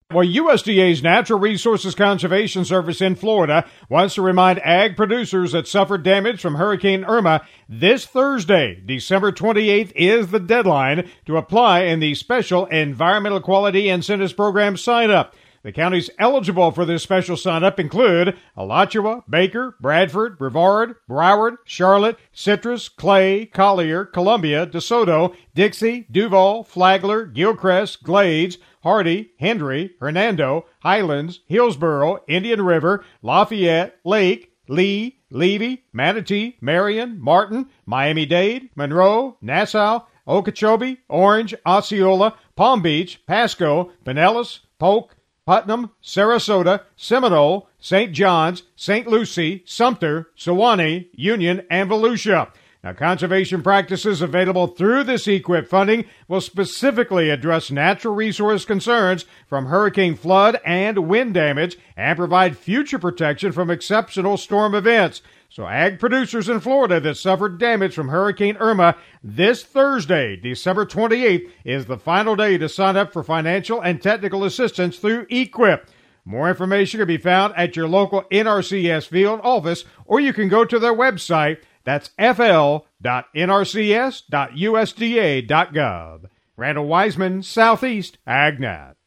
Well, USDA's Natural Resources Conservation Service in Florida wants to remind ag producers that suffered damage from Hurricane Irma this Thursday, December 28th, is the deadline to apply in the Special Environmental Quality Incentives Program sign-up. The counties eligible for this special sign-up include Alachua, Baker, Bradford, Brevard, Broward, Charlotte, Citrus, Clay, Collier, Columbia, DeSoto, Dixie, Duval, Flagler, Gilchrist, Glades, Hardy, Hendry, Hernando, Highlands, Hillsborough, Indian River, Lafayette, Lake, Lee, Levy, Manatee, Marion, Martin, Miami-Dade, Monroe, Nassau, Okeechobee, Orange, Osceola, Palm Beach, Pasco, Pinellas, Polk, Putnam, Sarasota, Seminole, St. John's, St. Lucie, Sumter, Sewanee, Union, and Volusia. Now, conservation practices available through this EQIP funding will specifically address natural resource concerns from hurricane flood and wind damage and provide future protection from exceptional storm events. So ag producers in Florida that suffered damage from Hurricane Irma this Thursday, December 28th, is the final day to sign up for financial and technical assistance through EQIP. More information can be found at your local NRCS field office, or you can go to their website. That's fl.nrcs.usda.gov. Randall Wiseman, Southeast AgNet.